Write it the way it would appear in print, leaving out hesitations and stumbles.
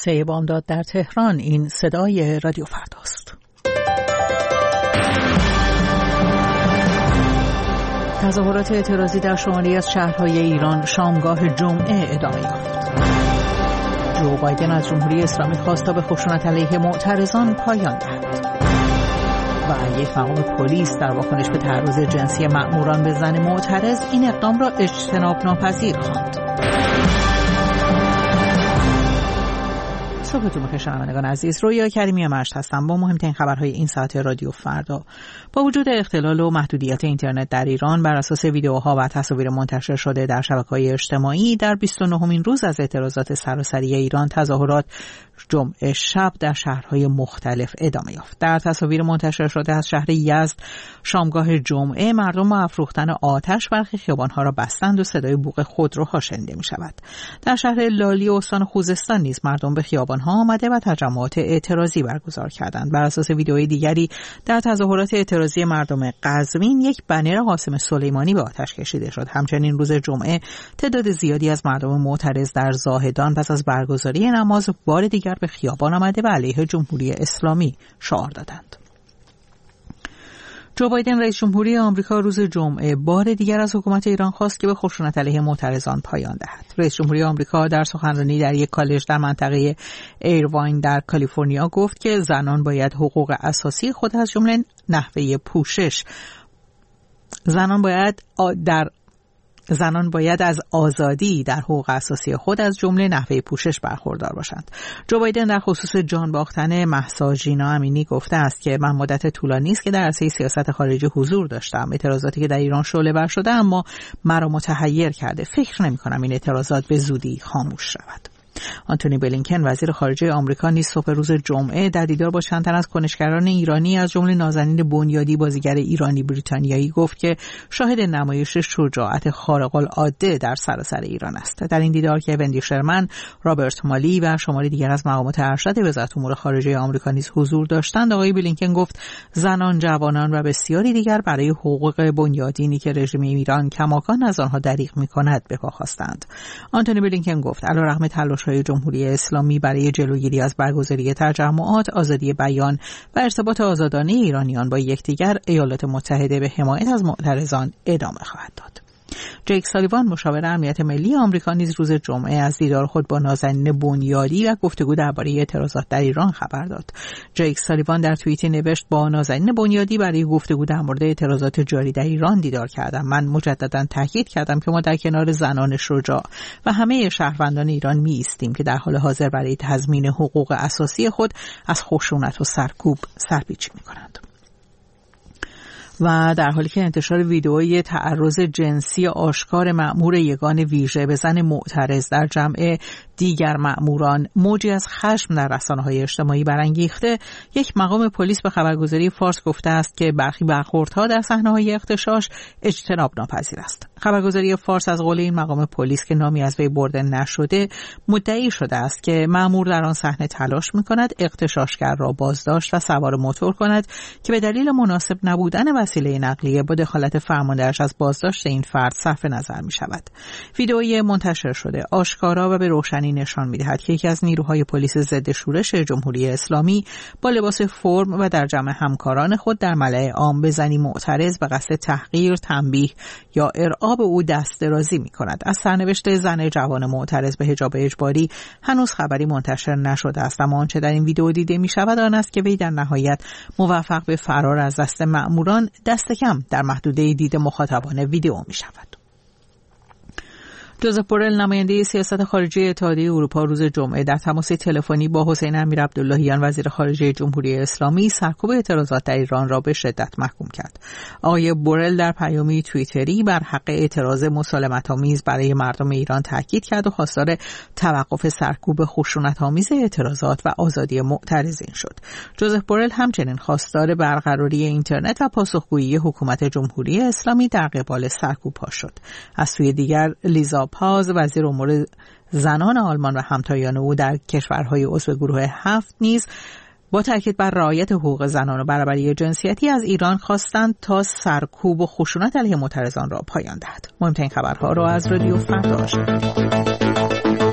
3 بامداد در تهران. این صدای رادیو فرداست. تظاهرات اعتراضی در شماری از شهرهای ایران شامگاه جمعه ادامه یافت. جو بایدن از جمهوری اسلامی خواست تا به خشونت علیه معترضان پایان دهد. و یک مقام پلیس در واکنش به تعرض جنسی مأموران به زن معترض این اقدام را اجتناب ناپذیر خواند. صبحتون بخیر شنوندگان عزیز، رویا کریمی مشت هستم با مهمترین خبرهای این ساعت رادیو فردا. با وجود اختلال و محدودیت اینترنت در ایران، بر اساس ویدیوها و تصاویر منتشر شده در شبکه‌های اجتماعی، در 29مین روز از اعتراضات سراسری ایران تظاهرات جمعه شب در شهرهای مختلف ادامه یافت. در تصاویر منتشر شده از شهر یزد شامگاه جمعه، مردم با افروختن آتش برخی خیابان‌ها را بستند و صدای بوق خودروها شنیده می‌شود. در شهر لالی استان خوزستان نیز مردم به خیابان‌ها آمده و تجمعات اعتراضی برگزار کردند. بر اساس ویدئوی دیگری در تظاهرات اعتراضی مردم قزوین، یک بنر قاسم سلیمانی به آتش کشیده شد. همچنین روز جمعه تعداد زیادی از مردم معترض در زاهدان پس از برگزاری نماز بار دیگر به خیابان آمده و علیه جمهوری اسلامی شعار دادند. جو بایدن رئیس جمهوری آمریکا روز جمعه بار دیگر از حکومت ایران خواست که به خشونت علیه معترضان پایان دهد. رئیس جمهوری آمریکا در سخنرانی در یک کالج در منطقه ایرواین در کالیفرنیا گفت که زنان باید حقوق اساسی خود از جمله نحوه پوشش زنان باید از آزادی در حقوق اساسی خود از جمله نحوه پوشش برخوردار باشند. جو بایدن در خصوص جان باختن مهسا ژینا امینی گفته است که من مدت طولانی است که در عرصه سیاست خارجی حضور داشتم. اعتراضاتی که در ایران شعله‌ور شده اما مرا متحیر کرده. فکر نمی‌کنم این اعتراضات به زودی خاموش شود. آنتونی بلینکن وزیر خارجه آمریکا نیز صبح روز جمعه در دیدار با چند تن از کنشگران ایرانی از جمله نازنین بنیادی بازیگر ایرانی بریتانیایی گفت که شاهد نمایش شجاعت خارق العاده در سراسر ایران است. در این دیدار که وندی شرمن، رابرت مالی و شماری دیگر از مقامات ارشد وزارت امور خارجه آمریکا نیز حضور داشتند، آقای بلینکن گفت زنان، جوانان و بسیاری دیگر برای حقوق بنیادینی که رژیم ایران کماکان از آنها دریغ می‌کند به پا خواستند. آنتونی بلینکن گفت علیرغم تلاش‌های جمهوری اسلامی برای جلوگیری از برگزاری تجمعات، آزادی بیان و ارتباط آزادانه ایرانیان با یکدیگر، ایالات متحده به حمایت از معترضان ادامه خواهد داد. جیک سالیوان مشاور امنیت ملی آمریکا نیز روز جمعه از دیدار خود با نازنین بنیادی و گفتگو درباره اعتراضات در ایران خبر داد. جیک سالیوان در توییتی نوشت با نازنین بنیادی برای گفتگو در مورد اعتراضات جاری در ایران دیدار کردم. من مجددا تاکید کردم که ما در کنار زنان شجاع و همه شهروندان ایران می ایستیم که در حال حاضر برای تضمین حقوق اساسی خود از خشونت و سرکوب سرپیچی می کنند. و در حالی که انتشار ویدئوی تعرض جنسی آشکار مأمور یگان ویژه به زن معترض در جمع دیگر مأموران موجی از خشم در رسانه‌های اجتماعی برانگیخته، یک مقام پلیس به خبرگزاری فارس گفته است که برخی برخوردها در صحنه‌های اغتشاش اجتناب ناپذیر است. خبرگزاری فارس از قول این مقام پلیس که نامی از وی برده نشده مدعی شده است که مأمور در آن صحنه تلاش می‌کند اغتشاشگر را بازداشت و سوار موتور کند که به دلیل مناسب نبودن وسیله نقلیه با دخالت فرماندهش از بازداشت این فرد صرف نظر می‌شود. ویدئویی منتشر شده آشکارا و به روشنی نشان می‌دهد که یکی از نیروهای پلیس ضد شورش جمهوری اسلامی با لباس فرم و در جمع همکاران خود در ملأ عام به زنی معترض به قصد تحقیر، تنبیه یا ارعاب او دست درازی می‌کند. از سرنوشت زن جوان معترض به حجاب اجباری هنوز خبری منتشر نشده است، اما آنچه در این ویدئو دیده می‌شود آن است که وی در نهایت موفق به فرار از دست مأموران دست کم در محدوده دید مخاطبان ویدئو می‌شود. جوزف بورل نماینده سیاست خارجی اتحادیه اروپا روز جمعه در تماس تلفنی با حسین امیرعبداللهیان وزیر خارجه جمهوری اسلامی سرکوب اعتراضات در ایران را به شدت محکوم کرد. آقای بورل در پیامی توییتری بر حق اعتراض مسالمت‌آمیز برای مردم ایران تاکید کرد و خواستار توقف سرکوب خشونت‌آمیز اعتراضات و آزادی معترضین شد. جوزف بورل همچنین خواستار برقراری اینترنت و پاسخگویی حکومت جمهوری اسلامی در قبال سرکوب‌ها شد. از سوی دیگر لیزا پاز وزیر امور زنان آلمان و همتایان او در کشورهای عضو گروه 7 نیز با تاکید بر رعایت حقوق زنان و برابری جنسیتی از ایران خواستند تا سرکوب و خشونت علیه معترضان را پایان دهد. مهمترین خبرها را از رادیو فردا شنیدید.